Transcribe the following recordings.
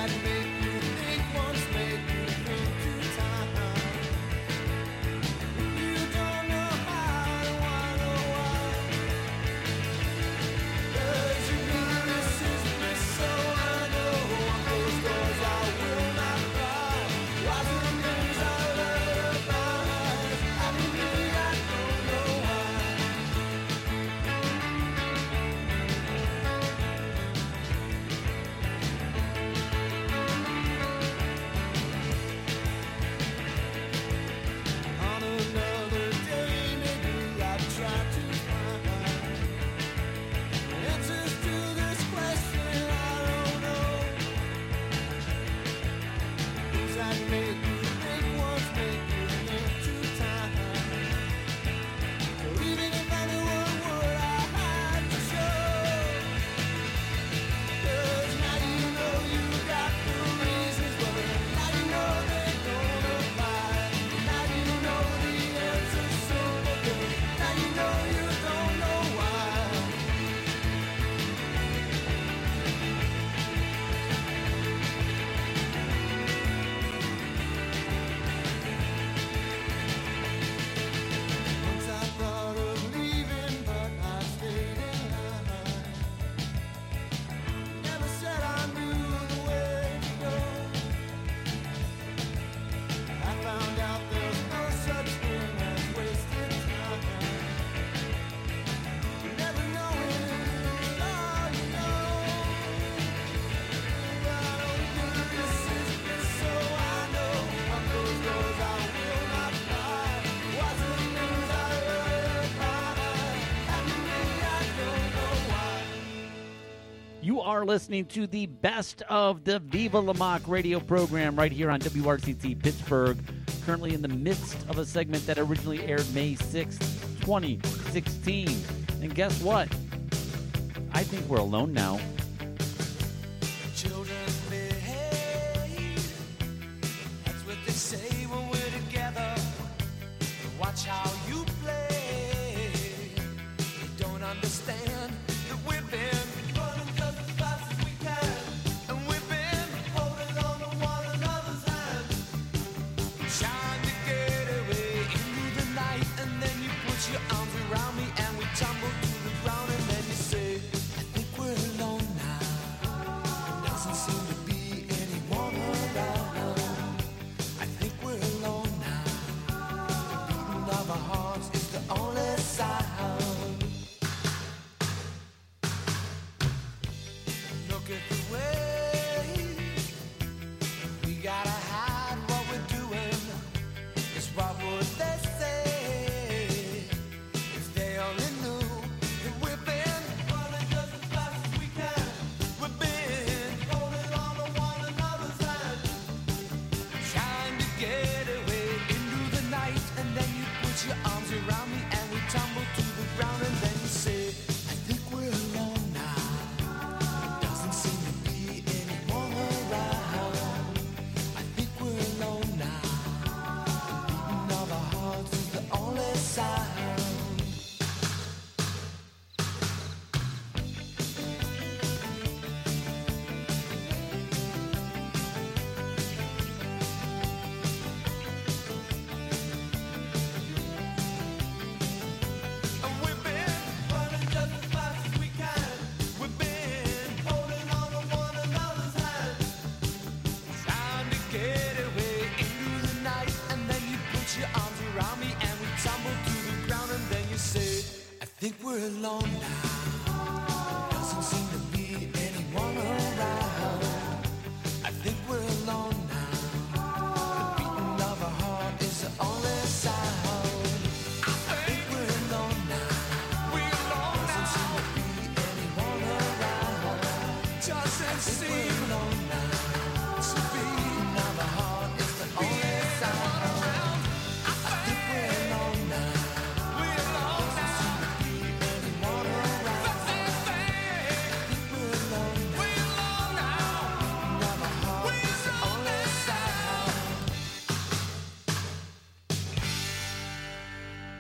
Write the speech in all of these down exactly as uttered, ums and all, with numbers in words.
You are listening to the best of the Viva La Mock radio program right here on W R C T Pittsburgh. Currently in the midst of a segment that originally aired May sixth, twenty sixteen. And guess what? I think we're alone now. Children behave. That's what they say when we're together. Watch how you play. They don't understand that we've been running just as fast as we can. And we've been holding on to one another's hand. Trying to get away into the night. And then you put your arms around me and we tumble to the ground. And then you say, I think we're alone now. Doesn't seem to be anyone around. I think we're alone now. The beating of our hearts is the only sound. Look at the way we gotta hide what we're doing. It's what would they say if they only knew that we've been running just as fast as we can. We've been holding on to one another's hand, trying to get away into the night. And then you put your arms around me and we tumble to the ground. And then you say, I think we're alone now. Doesn't seem to be anyone around. I think we're alone now. The beating of our hearts is the only sound. And we've been running just as fast as we can. We've been holding on to one another's hand, trying to get away into the night. And then you put your arms around me and we tumble to the ground. And then you say, I think we're alone now. Doesn't seem to be anyone around. I think we're alone now. The beating of our heart is the only sound. I think we're alone now. We're alone now. Doesn't seem to be anyone around. Doesn't seem we're alone now. To be now the heart is the only sound. I think we're alone now. We're alone now. Doesn't seem to be anyone around. I think we're alone now. We're alone now. Now the heart is the only sound.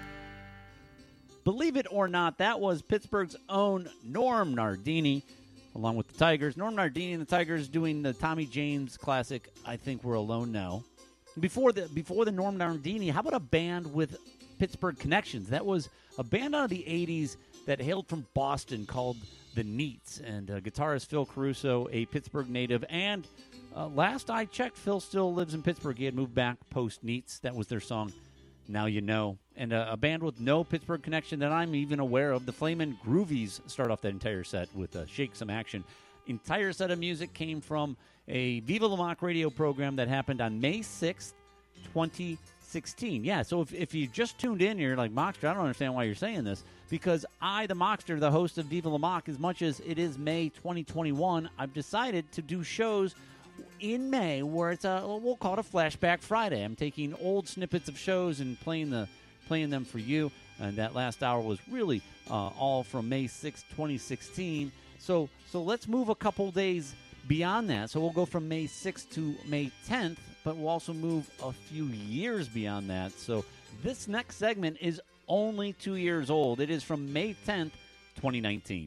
Believe it or not, that was Pittsburgh's own Norm Nardini along with the Tigers. Norm Nardini and the Tigers doing the Tommy James classic, I Think We're Alone Now. Before the before the Norm Nardini, how about a band with Pittsburgh connections? That was a band out of the eighties that hailed from Boston called the Neats. And uh, guitarist Phil Caruso, a Pittsburgh native. And uh, last I checked, Phil still lives in Pittsburgh. He had moved back post-Neats. That was their song, Now You Know. And uh, a band with no Pittsburgh connection that I'm even aware of, the Flamin' Groovies, start off that entire set with uh, Shake Some Action. Entire set of music came from a Viva La Mock radio program that happened on May sixth, twenty sixteen. Yeah, so if, if you just tuned in, you're like, Mockster, I don't understand why you're saying this. Because I, the Mockster, the host of Viva La Mock, as much as it is May twenty twenty-one, I've decided to do shows in May where it's a, we'll call it a Flashback Friday. I'm taking old snippets of shows and playing the playing them for you. And that last hour was really uh, all from May sixth, twenty sixteen. So so let's move a couple days beyond that. So we'll go from May sixth to May tenth, but we'll also move a few years beyond that. So this next segment is only two years old. It is from May tenth, twenty nineteen.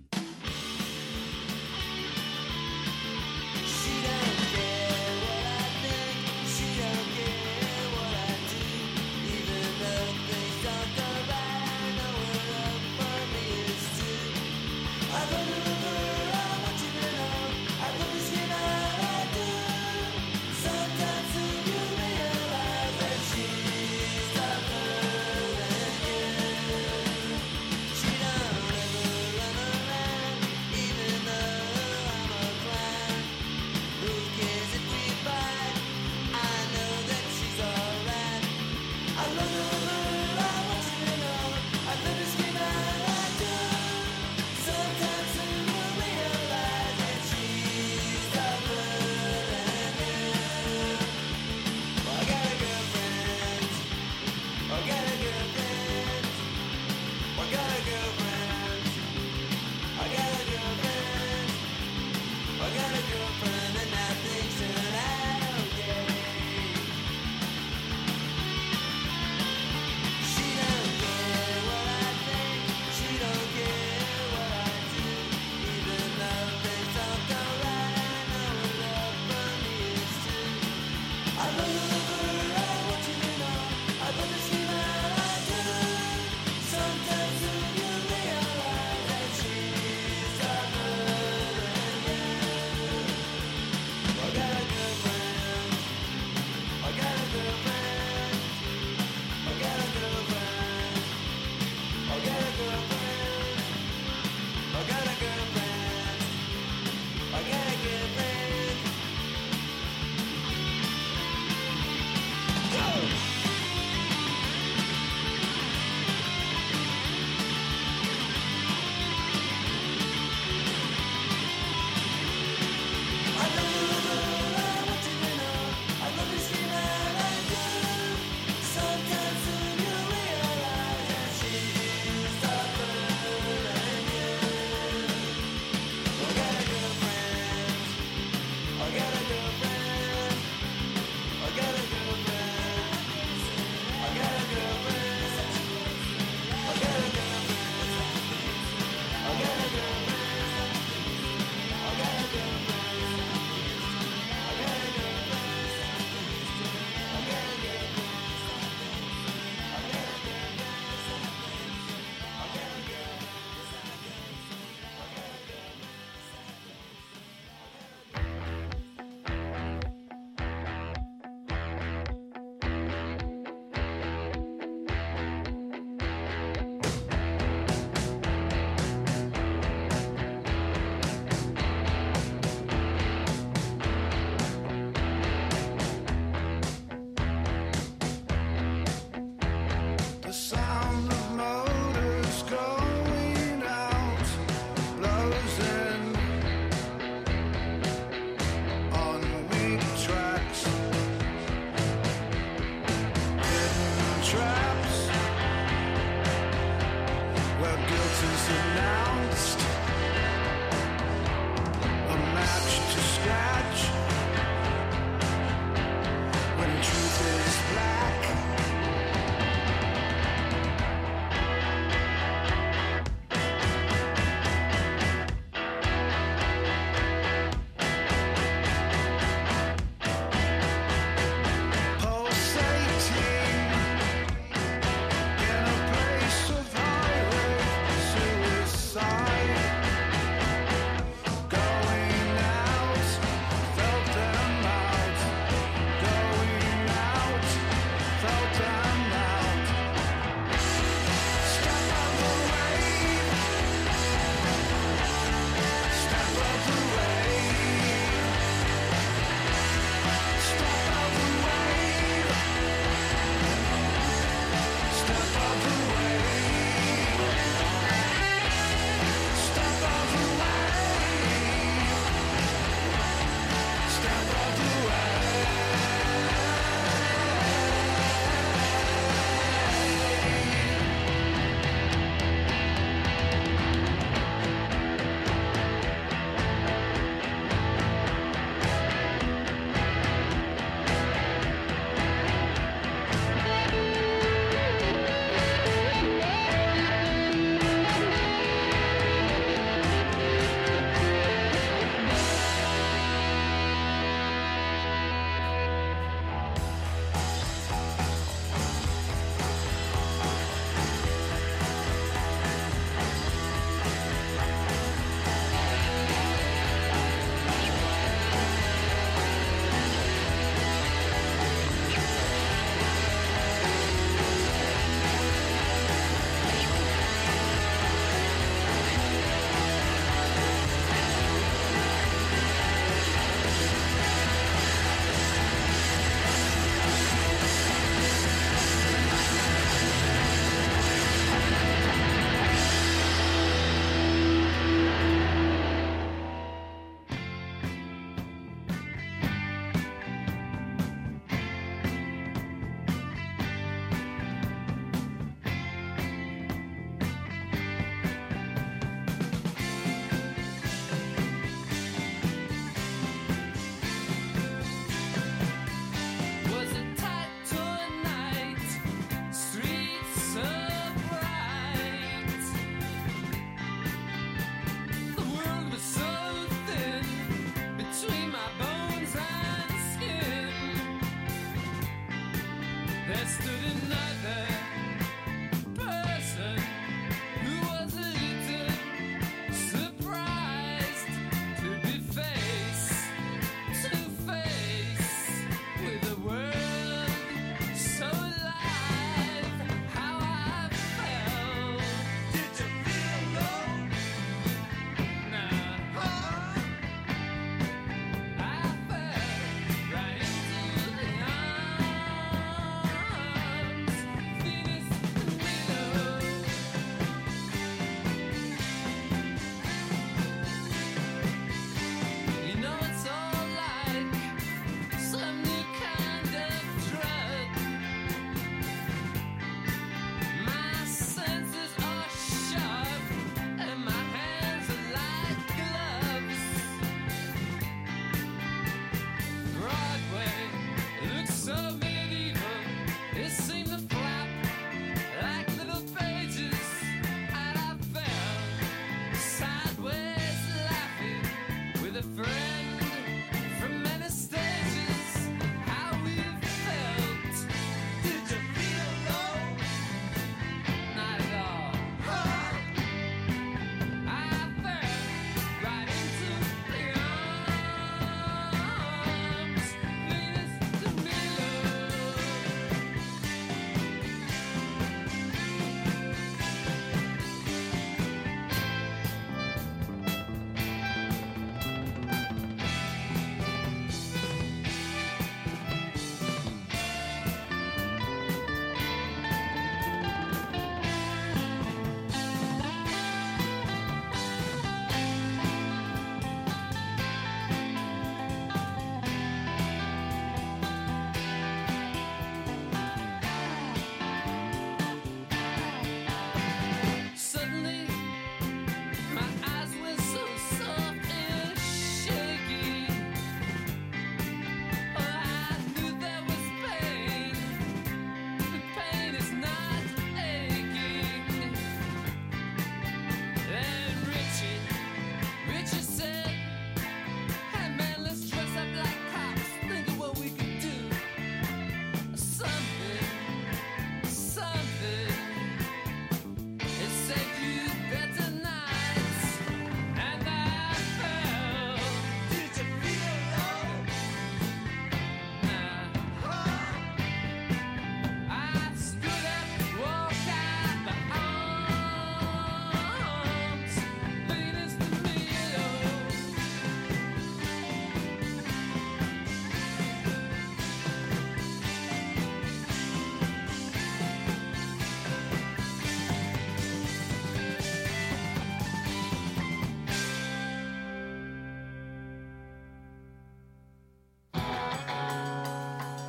She don't ever run around.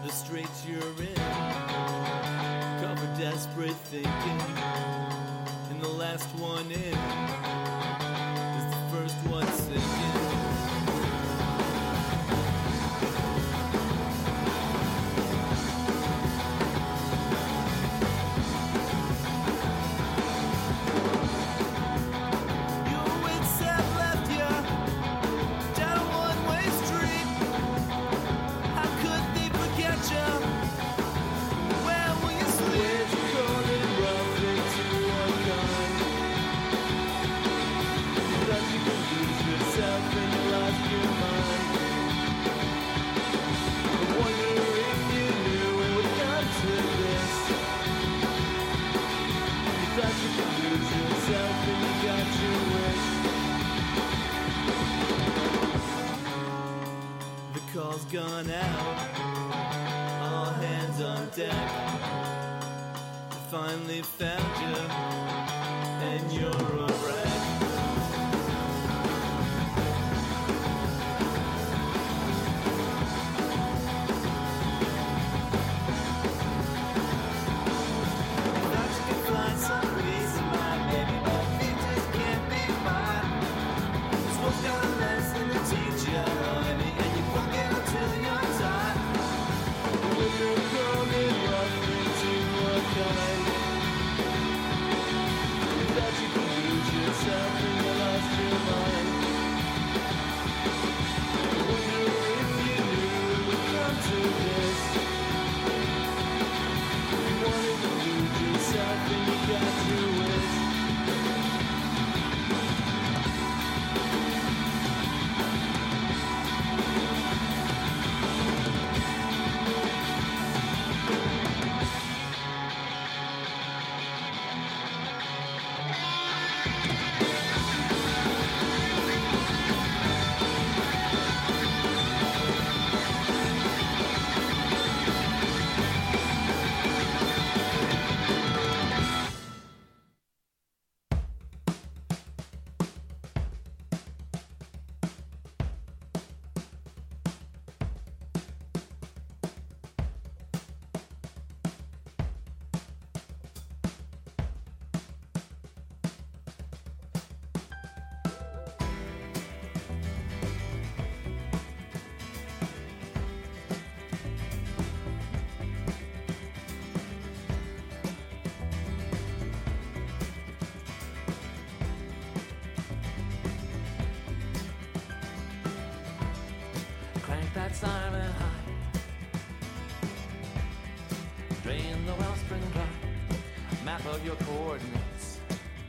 the straits you're in, cover desperate thinking, and the last one in is the first one sinking. Gone out, all hands on deck. I finally found you, and you're a wreck. Thought you could find some peace of mind, baby, but it just can't be mine. This one's got a lesson to teach you, honey, and you won't get until you're tired. When you're coming rough into a kind, you thought you could lose yourself and you lost your mind. I wonder if you knew it would come to this. You wanted to lose yourself and you got your wish. That siren high, drain the wellspring dry, map of your coordinates.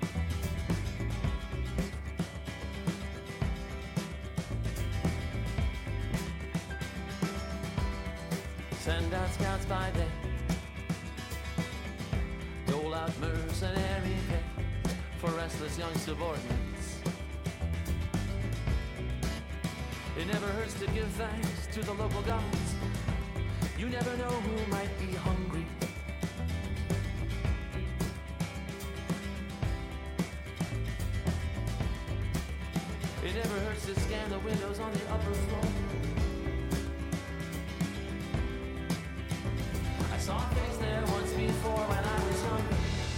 Send out scouts by day, dole out mercenary pay for restless young subordinates. It never hurts to give thanks to the local gods. You never know who might be hungry. It never hurts to scan the windows on the upper floor. I saw things there once before when I was younger.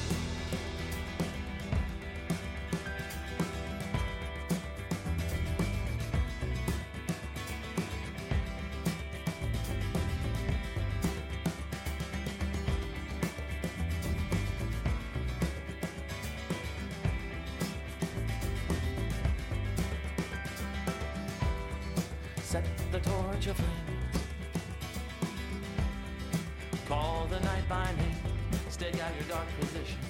Set the torch aflame. Call the night by name. Stake out your dark position.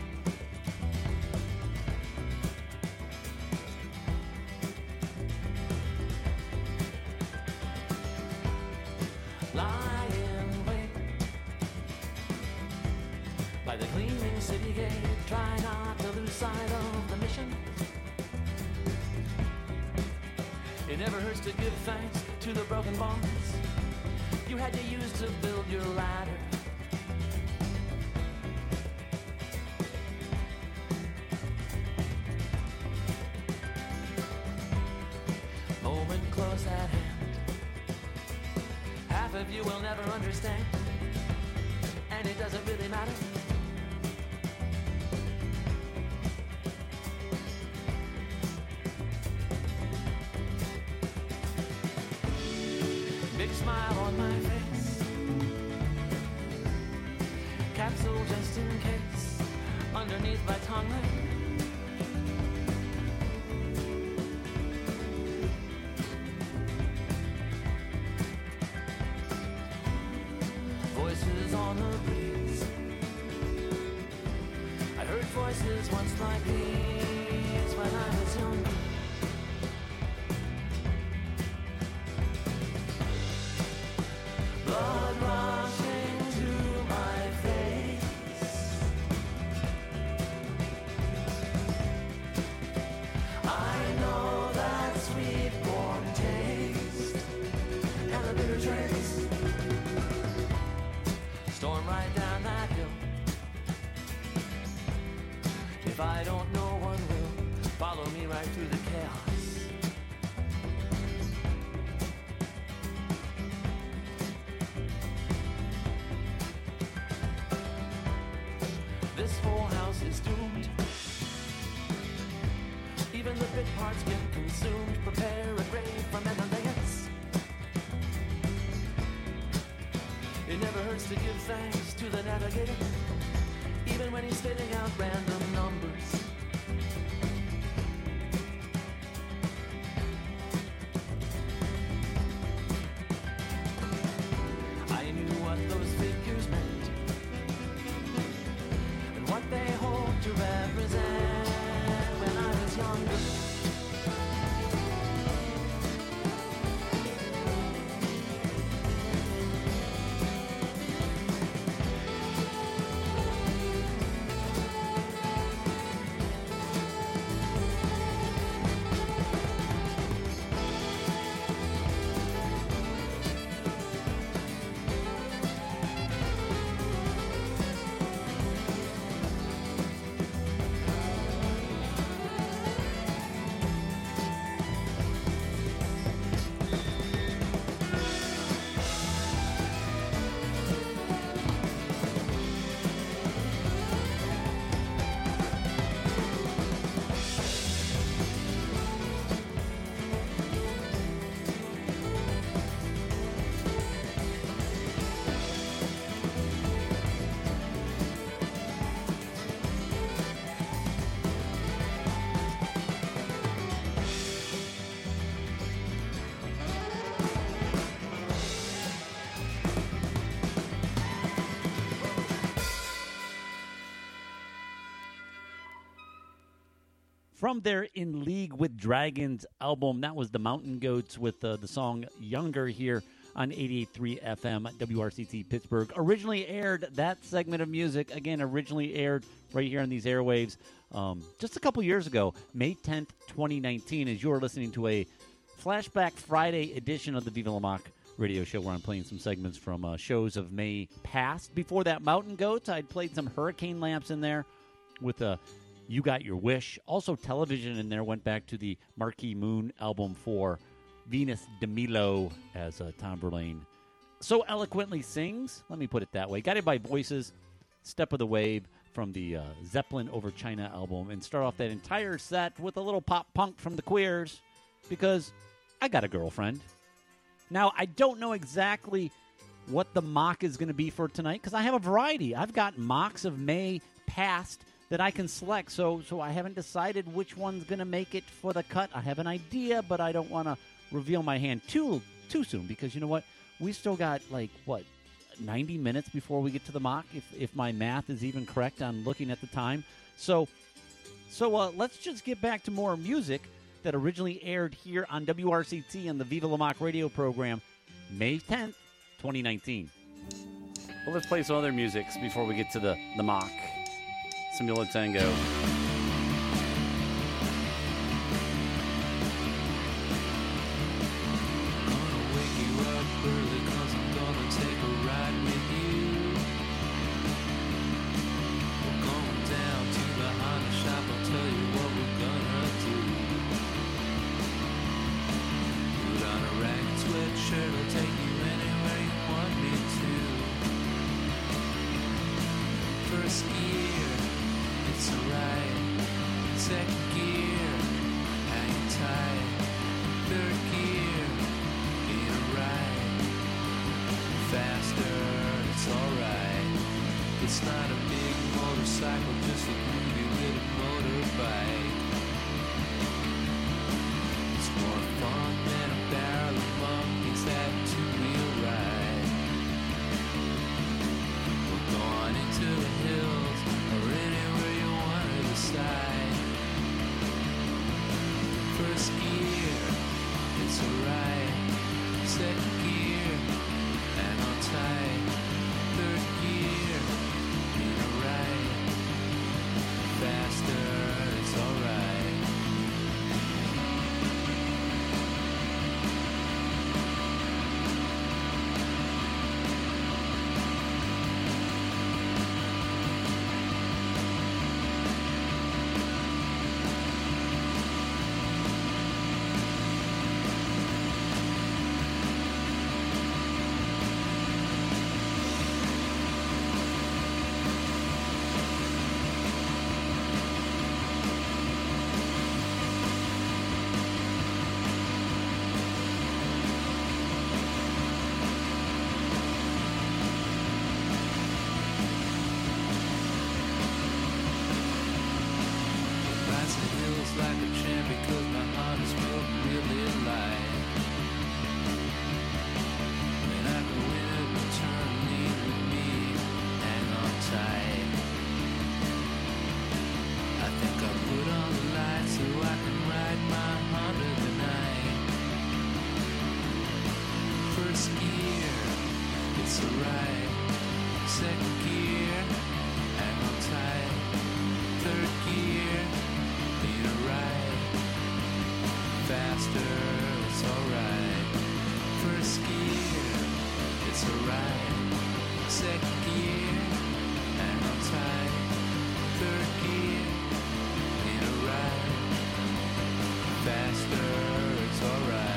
Lie in wait by the gleaming city gate. Try not to lose sight of the mission. It never hurts to give thanks to the broken bonds you had to use to build your ladder. Moment close at hand. Half half of you will never understand, and it doesn't really matter. Big smile on my face, capsule just in case, underneath my tongue ring. Voices on the breeze, I heard voices once like these when I was younger. Blood rushing to my face, I know that sweet warm taste and the bitter trace. Storm right down that hill. If I don't know, one will follow me right through the chaos. This whole house is doomed. Even the bit parts get consumed. Prepare a grave for Menelaus. It never hurts to give thanks to the navigator, even when he's spitting out random numbers. I knew what those figures meant, and what they hope to represent when I was younger. From their In League with Dragons album, that was the Mountain Goats with uh, the song Younger here on eighty-eight point three F M W R C T Pittsburgh. Originally aired, that segment of music, again, originally aired right here on these airwaves um, just a couple years ago, May tenth, twenty nineteen, as you are listening to a Flashback Friday edition of the Viva La Mock radio show where I'm playing some segments from uh, shows of May past. Before that, Mountain Goats, I'd played some Hurricane Lamps in there with a... Uh, You Got Your Wish. Also television in there. Went back to the Marquee Moon album for Venus de Milo, as uh, Tom Verlaine so eloquently sings. Let me put it that way. Guided by Voices, Step of the Wave from the uh, Zeppelin Over China album. And start off that entire set with a little pop punk from the Queers, because I got a girlfriend. Now, I don't know exactly what the mock is going to be for tonight, because I have a variety. I've got mocks of May past that I can select, so so I haven't decided which one's going to make it for the cut. I have an idea, but I don't want to reveal my hand too too soon, because you know what? We still got, like, what, ninety minutes before we get to the mock, if if my math is even correct on looking at the time. So, so uh, let's just get back to more music that originally aired here on W R C T and the Viva La Mock radio program, May tenth, twenty nineteen. Well, let's play some other musics before we get to the, the mock. Simula Tango. Sweatshirt will take you anywhere you First gear, it's alright. Second gear, hang tight. Third gear, ain't alright. Faster, it's alright. It's not a big motorcycle, just a groovy little motorbike. It's more fun than a barrel of monkeys that two-wheel ride. We're going into the hills or anywhere you want to decide. First gear, it's alright. Second gear, hang on tight. Third gear, ain't alright. Faster, it's alright. Rides the hills like a champ because my heart is felt really light. When I go in and return, lead with me, hang on tight. I think I'll put on the lights so I can ride my Honda tonight. First gear, it's alright. Second gear, hang on tight. Third gear, ain't alright. Faster, it's alright. First gear, it's alright. Second gear, hang on tight. Third gear, ain't alright. Faster, it's alright.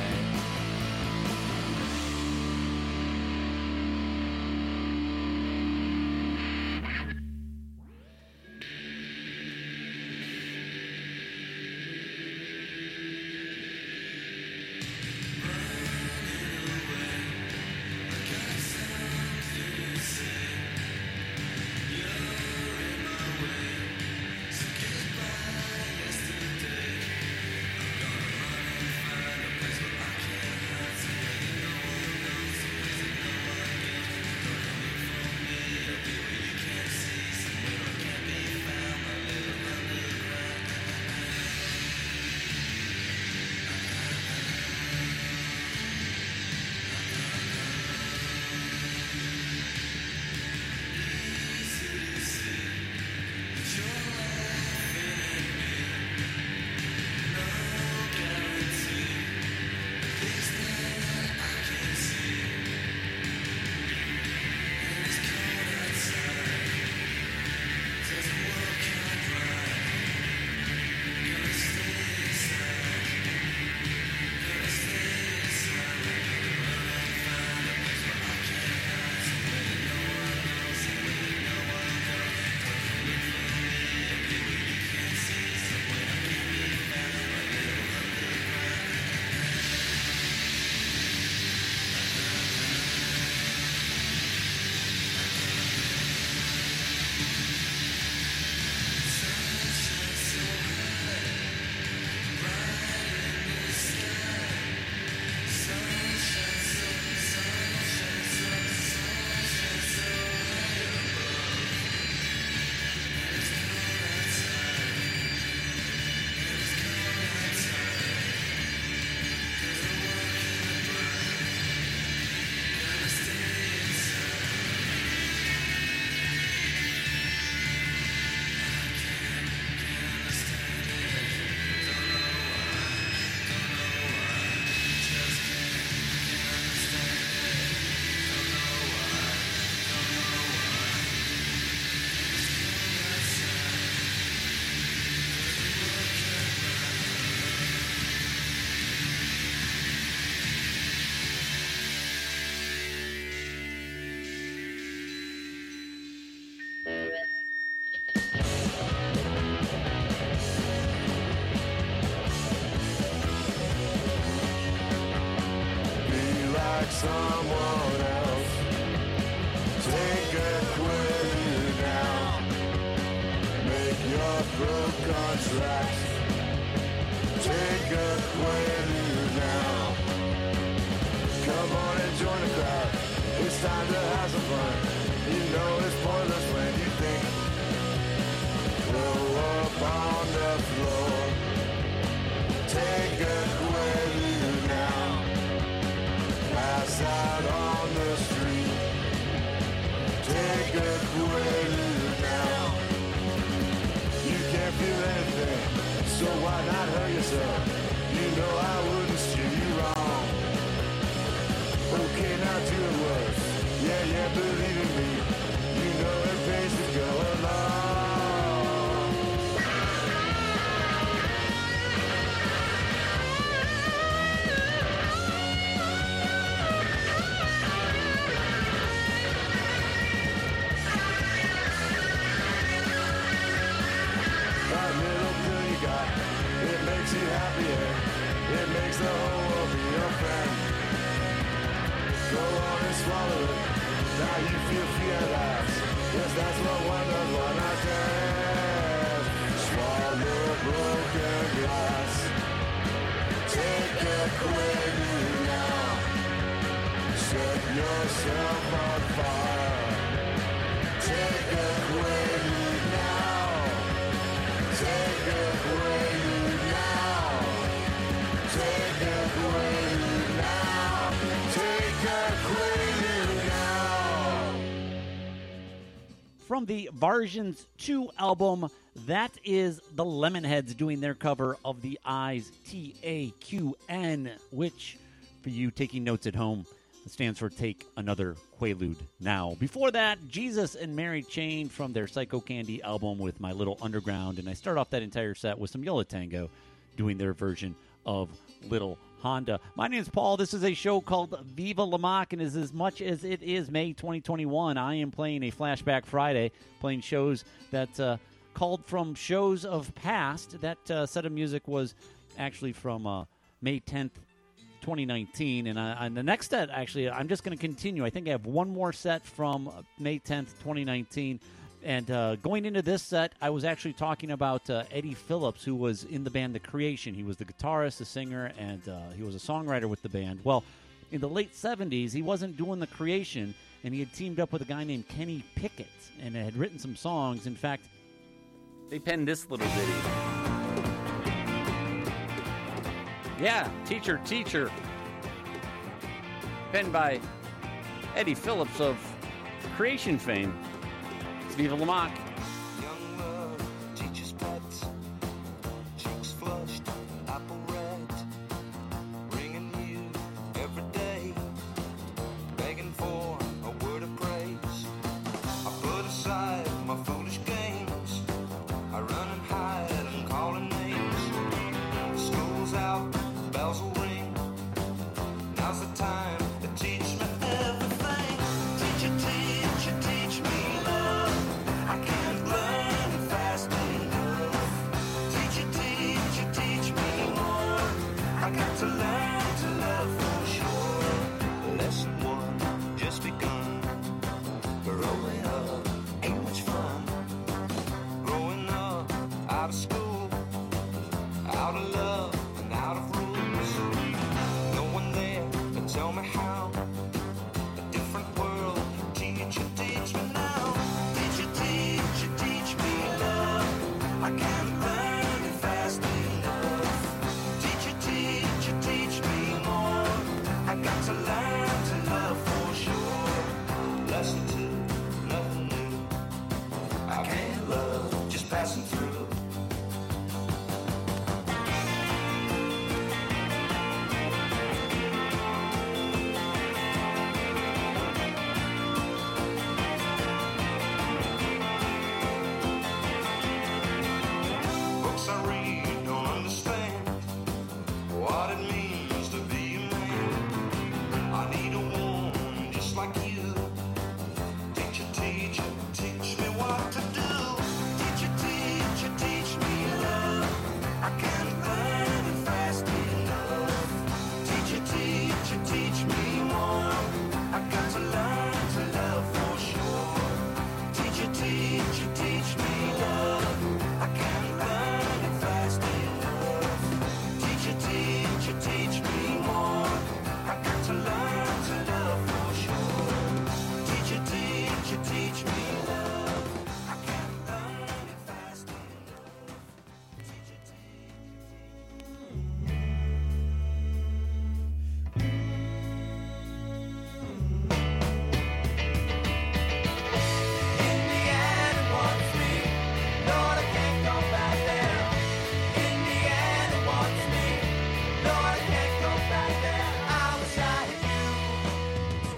like someone else. Take it with you now. Make your throat contract. Take it with you now. Come on and join the crowd. It's time to have some fun. You know it's pointless when you think. Throw up on the floor. Take it with you now. Pass out on the street. Take it with you now. You can't feel anything, so why not hurt yourself? You know I wouldn't steer you wrong. Okay, now do it worse. Yeah, yeah, believe in me. You know it pays to go along. That little pill you got, it makes you happier. It makes the whole world be your friend. Go on and swallow it. Now you feel free at last. Yes, that's what one does when I can. Swallow broken glass. Take it with you now. Set yourself on fire. Take it with you now. Take it with you now. Take it with you now. Take it with you now. From the Versions two album, that is the Lemonheads doing their cover of the Eyes, T A Q N, which, for you taking notes at home, stands for Take Another Quaalude Now. Before that, Jesus and Mary Chain from their Psycho Candy album with My Little Underground, and I start off that entire set with some Yo La Tengo doing their version of Little Honda. My name is Paul. This is a show called Viva La Mock, and as, as much as it is May twenty twenty-one, I am playing a Flashback Friday, playing shows that uh, called from shows of past. That uh, set of music was actually from uh, May tenth, twenty nineteen, and, uh, and the next set, actually, I'm just going to continue. I think I have one more set from May tenth, twenty nineteen. And uh, going into this set, I was actually talking about uh, Eddie Phillips, who was in the band The Creation. He was the guitarist, the singer, and uh, he was a songwriter with the band. Well, in the late seventies, he wasn't doing The Creation, and he had teamed up with a guy named Kenny Pickett and had written some songs. In fact, they penned this little ditty. Yeah, Teacher, Teacher. Penned by Eddie Phillips of Creation fame. Viva La Mock. Young love, teacher's pet, cheeks flushed, apple red, ringing you every day, begging for a word of praise. I put aside my foolish games, I run and hide and call her names. School's out, bells will ring, now's the time to teach me everything. Teacher, teacher, teach me love. I can't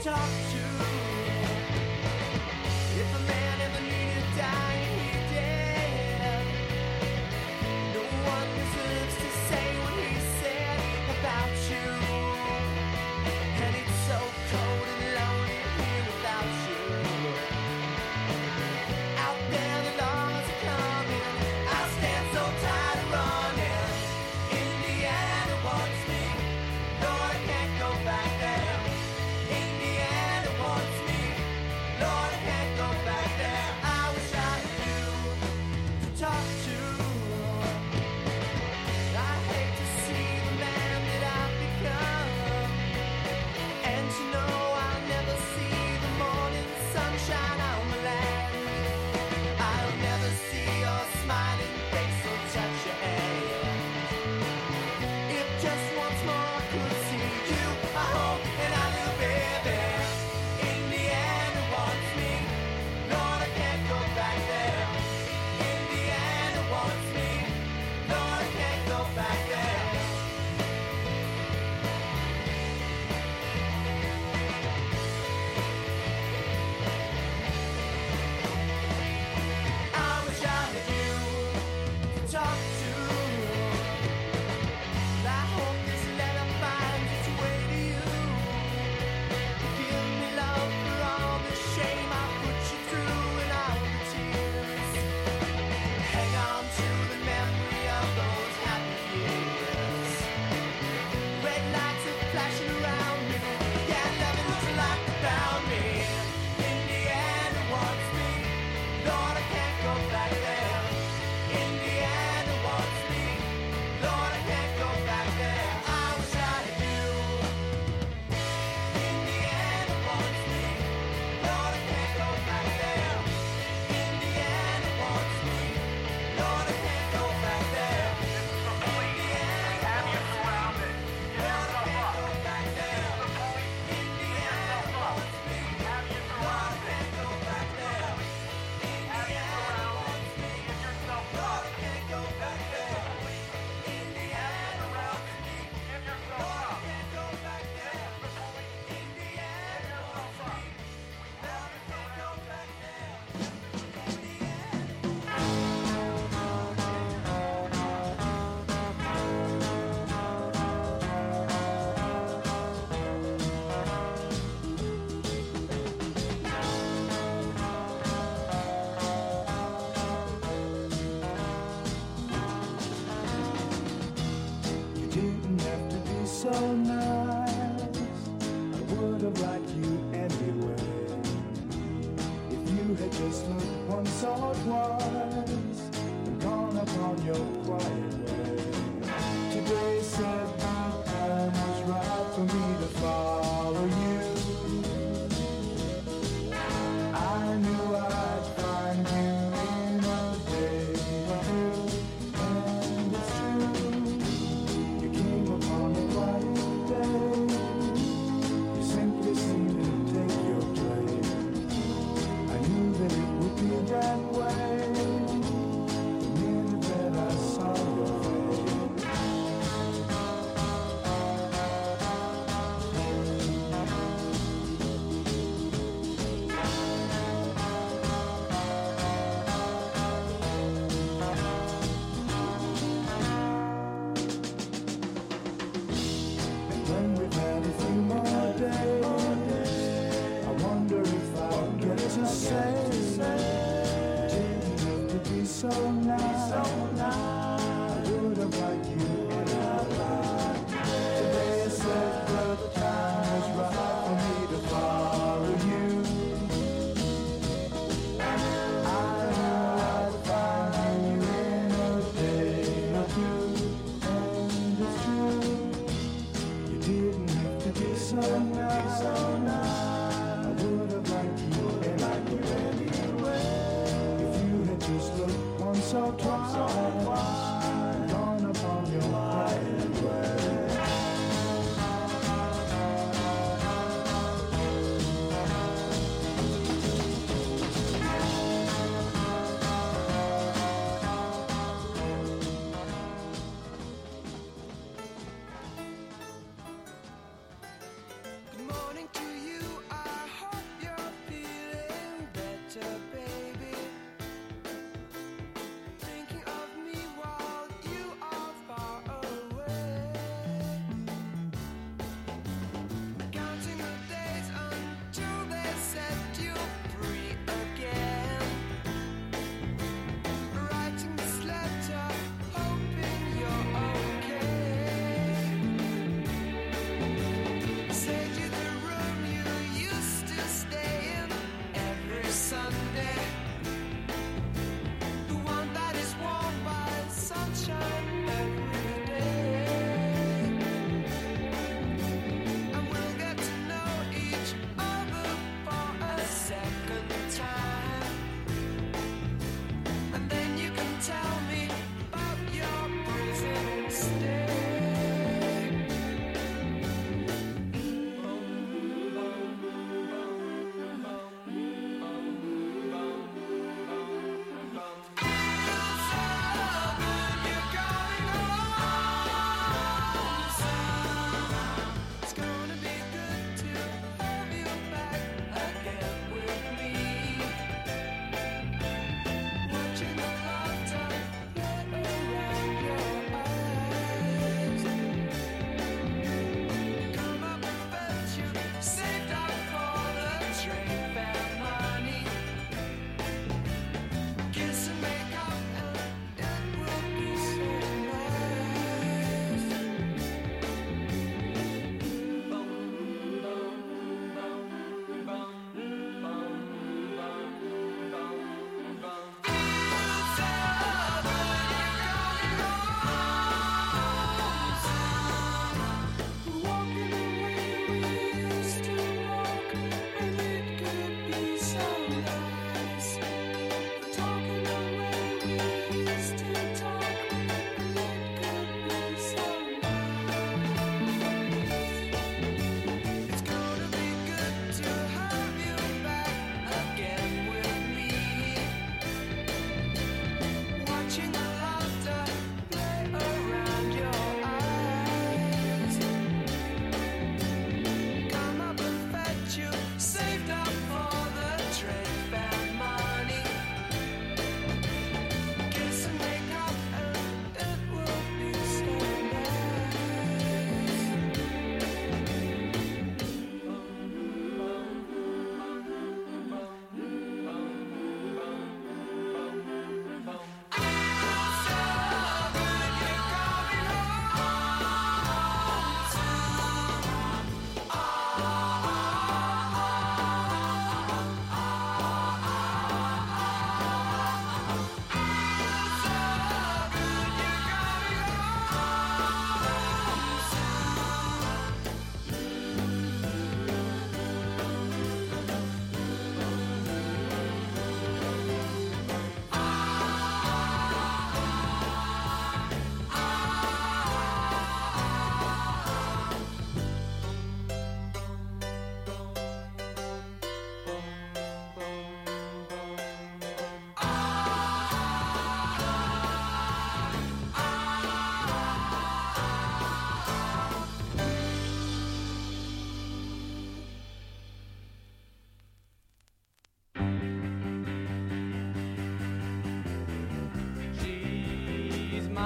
talk to. If a man ever needed dying, he did. No one deserves to say what he said about you. And it's so cold and lonely here without you. Out there the laws are coming. I stand so tired of running. Indiana wants me. Lord, I can't go back there. Indiana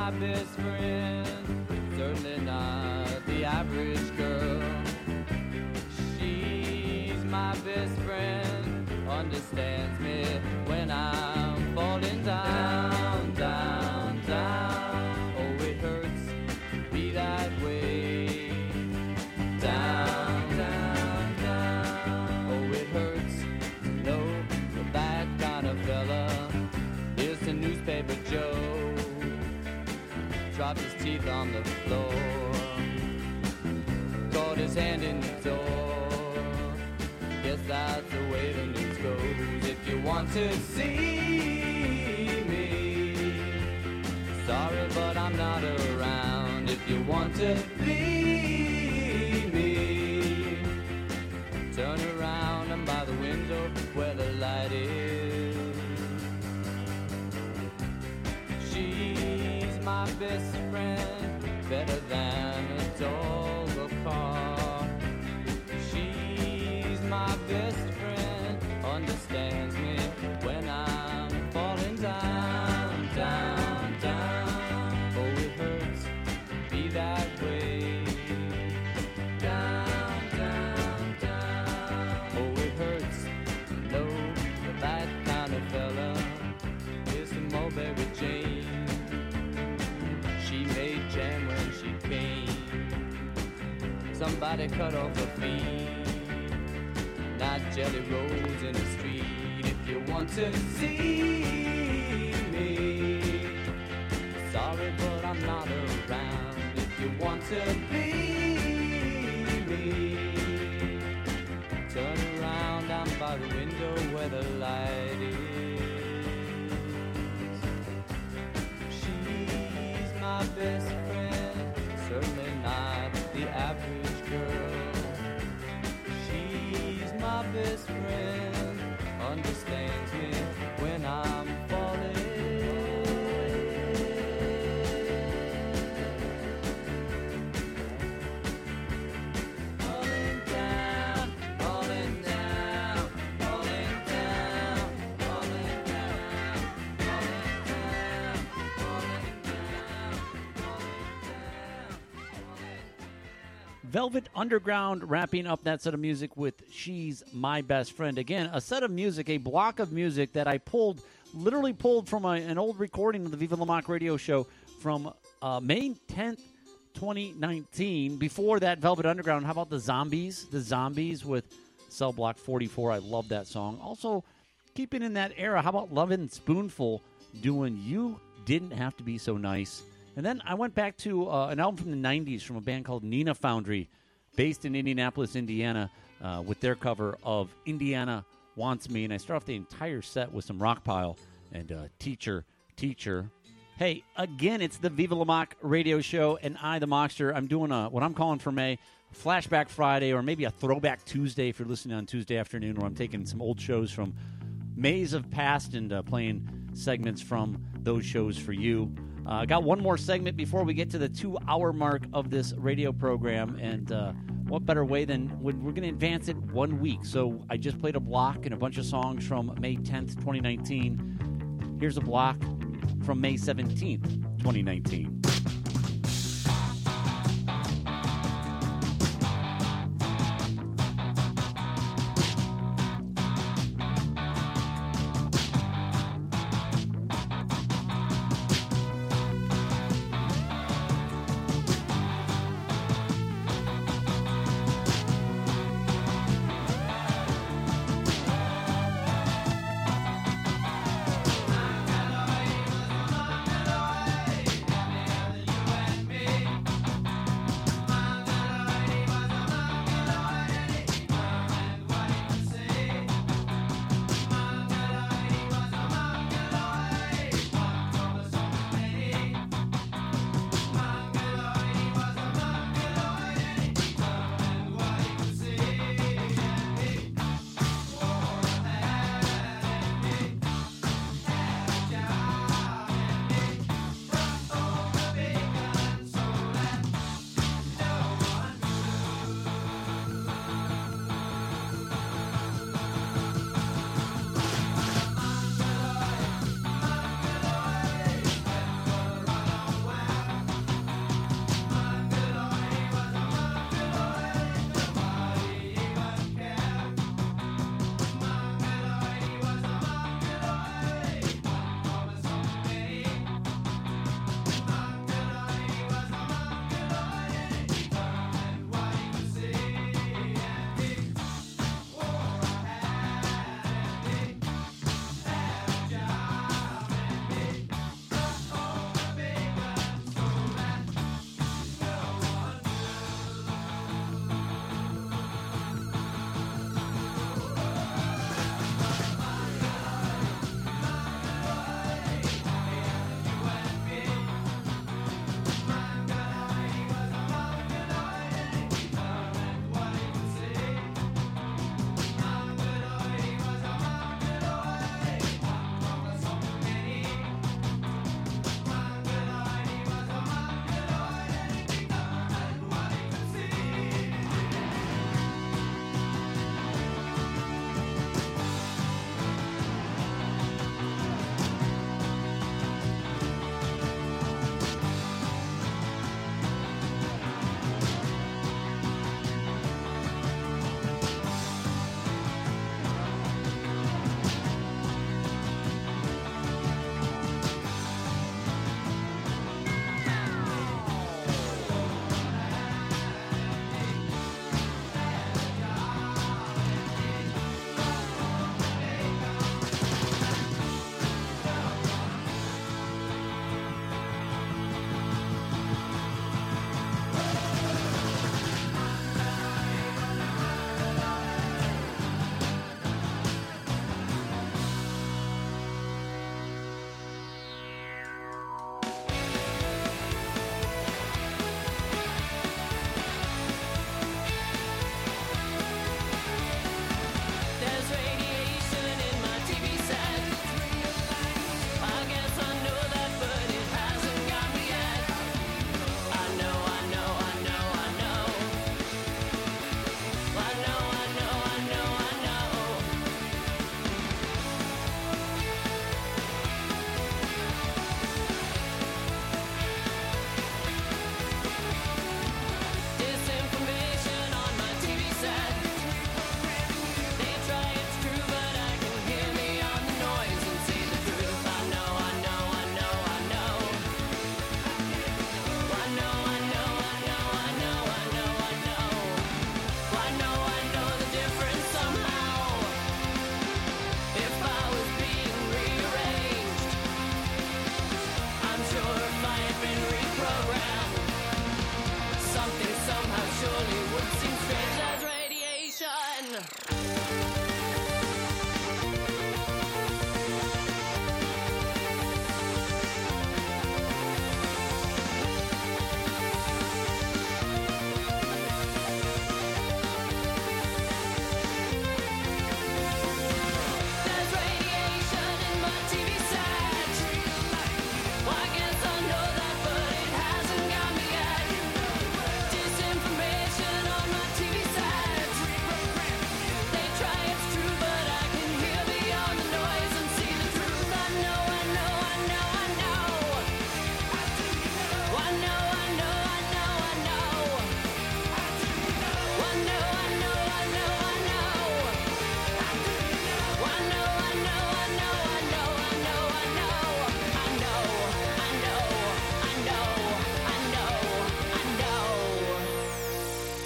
my best friend, certainly not the average girl. She's my best friend, understands me when I'm falling down, down, down. Oh, it hurts to be that way. Down, down, down. Oh, it hurts to know that that kind of fella is the newspaper Joe. Dropped his teeth on the floor, caught his hand in the door. Guess that's the way the news goes. If you want to see me, sorry but I'm not around. If you want to be me, turn around and by the window where the light is. She's my best friend, better than a dog or car. She's my best friend, understands me when I'm falling down, down, down. Oh, it hurts to be that way. Down, down, down. Oh, it hurts to know that that kind of fella is the Mulberry Jane. She made jam when she came. Somebody cut off her feet, not jelly rolls in the street. If you want to see me, sorry but I'm not around. If you want to be me, turn around down by the window where the light is. She's my best friend, certainly not the average girl. She's my best friend, understands me when I'm falling. Falling down, falling down, falling down, falling down, falling down, falling down, falling down. Velvet Underground wrapping up that set of music with She's My Best Friend. Again, a set of music, a block of music that I pulled, literally pulled from a, an old recording of the Viva La Mock radio show from uh, May tenth, twenty nineteen. Before that, Velvet Underground, how about the Zombies? The Zombies with Cell Block forty-four. I love that song. Also, keeping in that era, how about Lovin' Spoonful doing You Didn't Have to Be So Nice? And then I went back to uh, an album from the nineties from a band called Nina Foundry, based in Indianapolis, Indiana, uh, with their cover of Indiana Wants Me. And I start off the entire set with some Rockpile and uh, Teacher, Teacher. Hey, again, it's the Viva La Mock radio show, and I, the Mockster, I'm doing a, what I'm calling for May, Flashback Friday, or maybe a Throwback Tuesday if you're listening on Tuesday afternoon, where I'm taking some old shows from Mays of Past and uh, playing segments from those shows for you. I uh, got one more segment before we get to the two-hour mark of this radio program, and uh, what better way than when we're going to advance it one week. So I just played a block and a bunch of songs from May tenth, twenty nineteen. Here's a block from May seventeenth, twenty nineteen. There's radiation in my T V set. Well, I guess I know that, but it hasn't got me yet. Disinformation on my T V set. They try, it's true, but I can hear beyond the noise and see the truth. I know, I know, I know, I know. I know, I know, I know, I know. I know, I know, I know, I know. I know, I know, I know, I know, I know, I know. I know, I know, I know, I know, I know.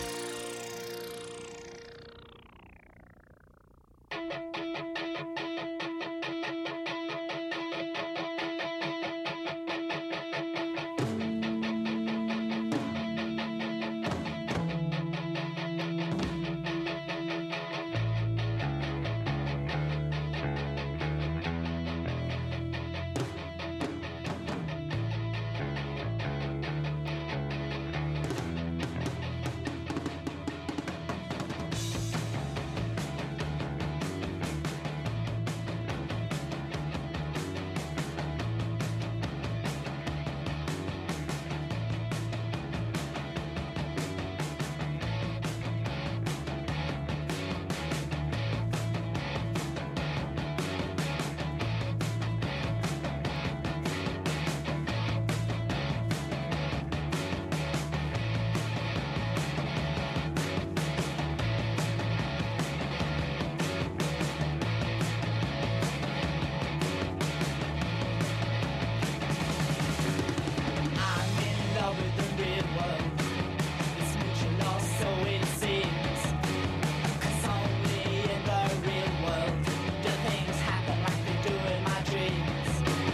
I'm in love with the real world. It's mutual loss, so it seems. 'Cause only in the real world do things happen like they do in my dreams.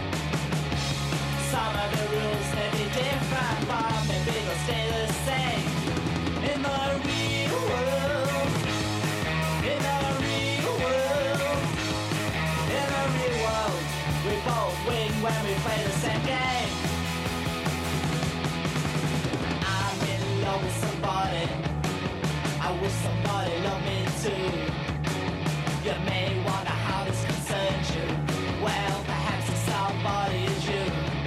Some of the rules may be different, but maybe they'll stay the same. In the real world, in the real world, in the real world, we both win when we play the same game. I'm in love with somebody. I wish somebody loved me too. You may wonder how this concerns you. Well, perhaps the somebody is you.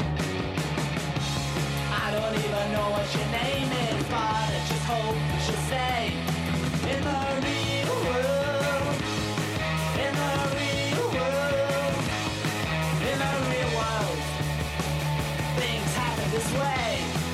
I don't even know what your name is, but I just hope you should stay in the real world. In the real world. In the real world. Things happen this way.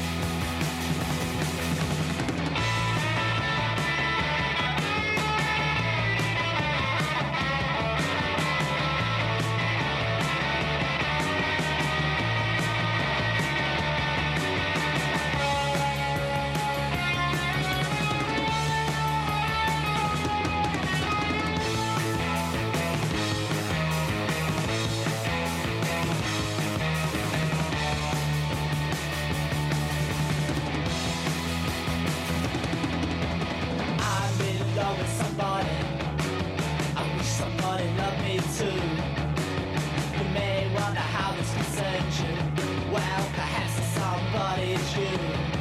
I'm in love with somebody. I wish somebody loved me too. You may wonder how this concerns you. Well, perhaps the somebody is you.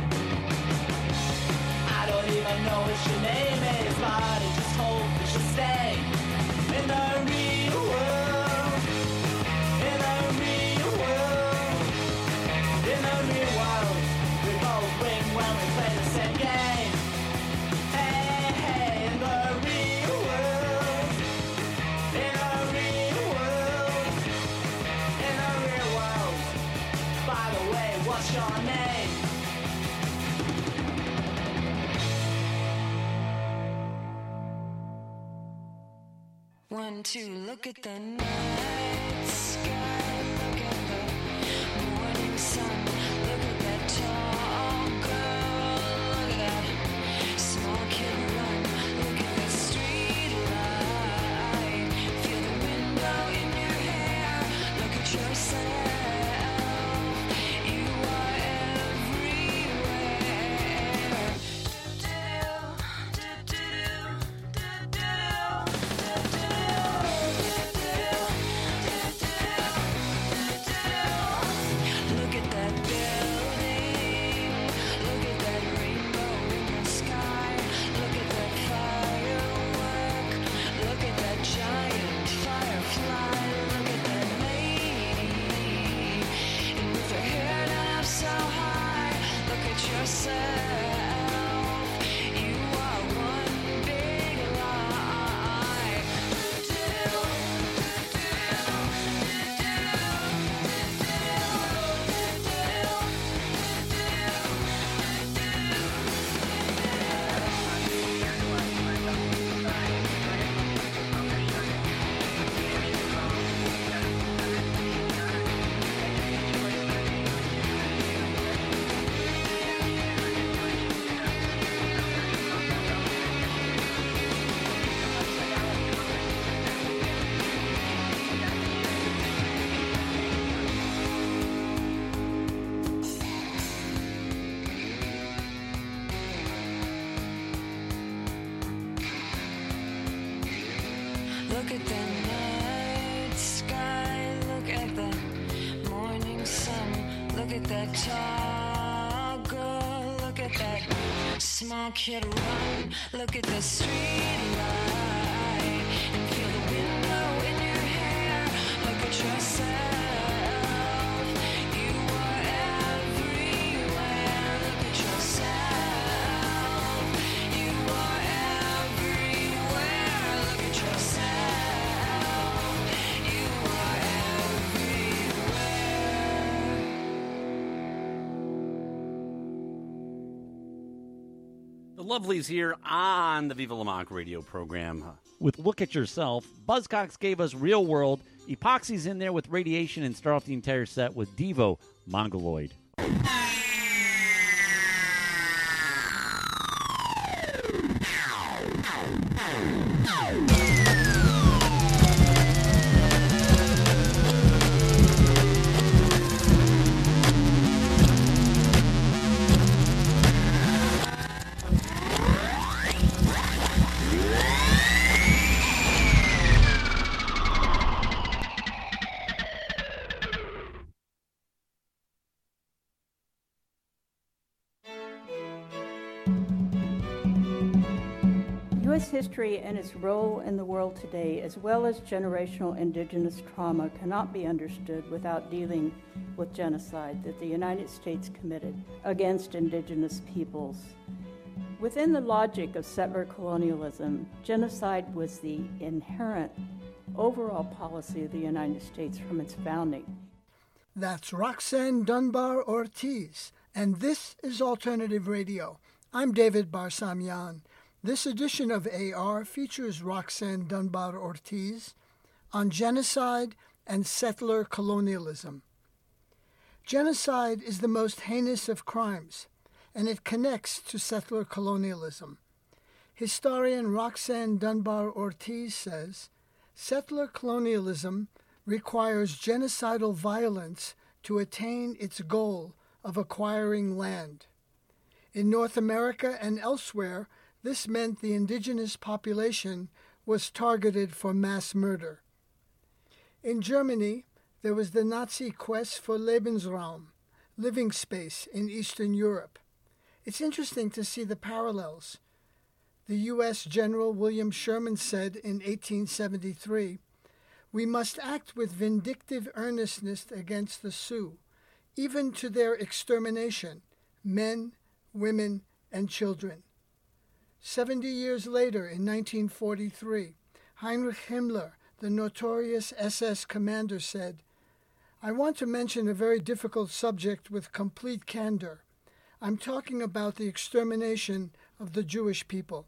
I don't even know what your name is, but I just hope you should stay in the real world. In the real world. In the real world. We both win when we play the same game. Hey, hey, in the real world. In the real world. In the real world. By the way, what's your name? One, two, look at the night sky, look at the morning sun, look at that tall girl, look at that small kid run, look at the street light, feel the window in your hair, look at yourself, you are everywhere. Do-do-do, do-do-do, do-do-do. look at the night sky, look at the morning sun, look at that tall girl, look at that small kid run, look at the street light, and feel the window in your hair, look at yourself. You are everywhere, look at yourself. You are everywhere, look at yourself. You are everywhere. The Lovelies here on the Viva La Mock radio program. With Look at Yourself, Buzzcocks gave us Real World. Epoxy's in there with Radiation, and start off the entire set with Devo, Mongoloid. U S history and its role in the world today, as well as generational indigenous trauma, cannot be understood without dealing with genocide that the United States committed against indigenous peoples. Within the logic of settler colonialism, genocide was the inherent overall policy of the United States from its founding. That's Roxanne Dunbar Ortiz, and this is Alternative Radio. I'm David Barsamian. This edition of A R features Roxanne Dunbar Ortiz on genocide and settler colonialism. Genocide is the most heinous of crimes, and it connects to settler colonialism. Historian Roxanne Dunbar Ortiz says, settler colonialism requires genocidal violence to attain its goal of acquiring land. In North America and elsewhere, this meant the indigenous population was targeted for mass murder. In Germany, there was the Nazi quest for Lebensraum, living space in Eastern Europe. It's interesting to see the parallels. The U S General William Sherman said in eighteen seventy-three, "We must act with vindictive earnestness against the Sioux, even to their extermination, men, women, and children." Seventy years later, in nineteen forty-three, Heinrich Himmler, the notorious S S commander, said, "I want to mention a very difficult subject with complete candor. I'm talking about the extermination of the Jewish people."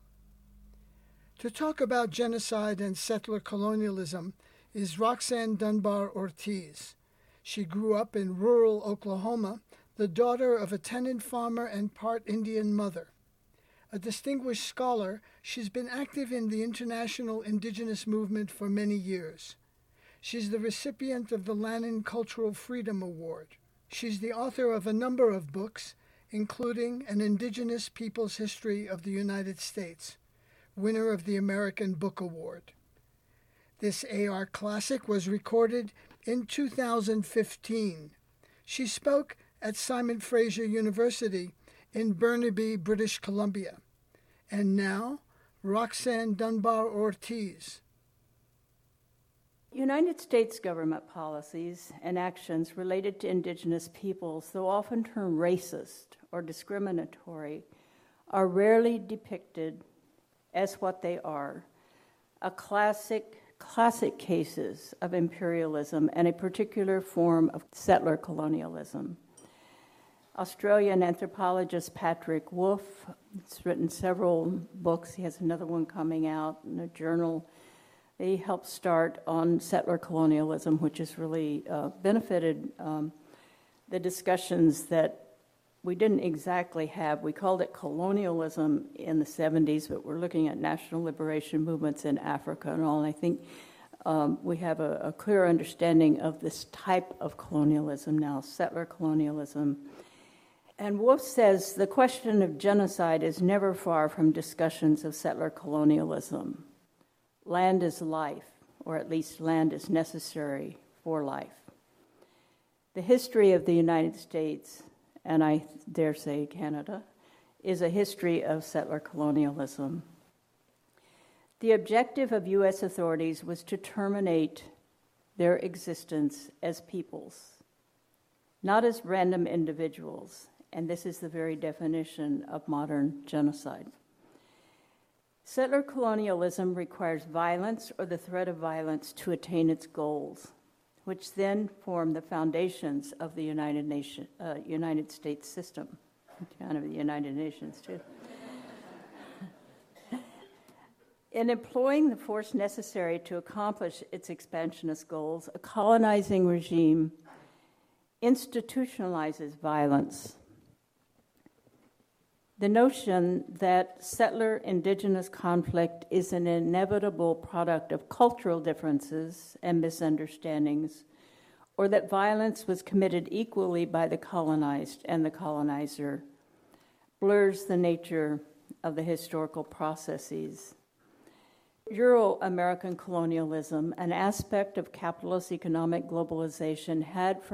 To talk about genocide and settler colonialism is Roxanne Dunbar Ortiz. She grew up in rural Oklahoma, the daughter of a tenant farmer and part Indian mother. A distinguished scholar, she's been active in the international indigenous movement for many years. She's the recipient of the Lannan Cultural Freedom Award. She's the author of a number of books, including An Indigenous People's History of the United States, winner of the American Book Award. This A R classic was recorded in two thousand fifteen. She spoke at Simon Fraser University in Burnaby, British Columbia. And now, Roxanne Dunbar Ortiz. United States government policies and actions related to indigenous peoples, though often termed racist or discriminatory, are rarely depicted as what they are, a classic, classic cases of imperialism and a particular form of settler colonialism. Australian anthropologist Patrick Wolf has written several books. He has another one coming out in a journal. He helped start on settler colonialism, which has really uh, benefited um, the discussions that we didn't exactly have. We called it colonialism in the seventies, but we're looking at national liberation movements in Africa and all. And I think um, we have a, a clear understanding of this type of colonialism now, settler colonialism. And Wolf says the question of genocide is never far from discussions of settler colonialism. Land is life. or at least land is necessary for life. The history of the United States, and I dare say Canada, is a history of settler colonialism. The objective of U S authorities was to terminate their existence as peoples, not as random individuals, and this is the very definition of modern genocide. Settler colonialism requires violence or the threat of violence to attain its goals, which then form the foundations of the United Nation, uh, United States system, kind of the United Nations too. In employing the force necessary to accomplish its expansionist goals, a colonizing regime institutionalizes violence. The notion that settler-indigenous conflict is an inevitable product of cultural differences and misunderstandings, or that violence was committed equally by the colonized and the colonizer, blurs the nature of the historical processes. Euro-American colonialism, an aspect of capitalist economic globalization, had from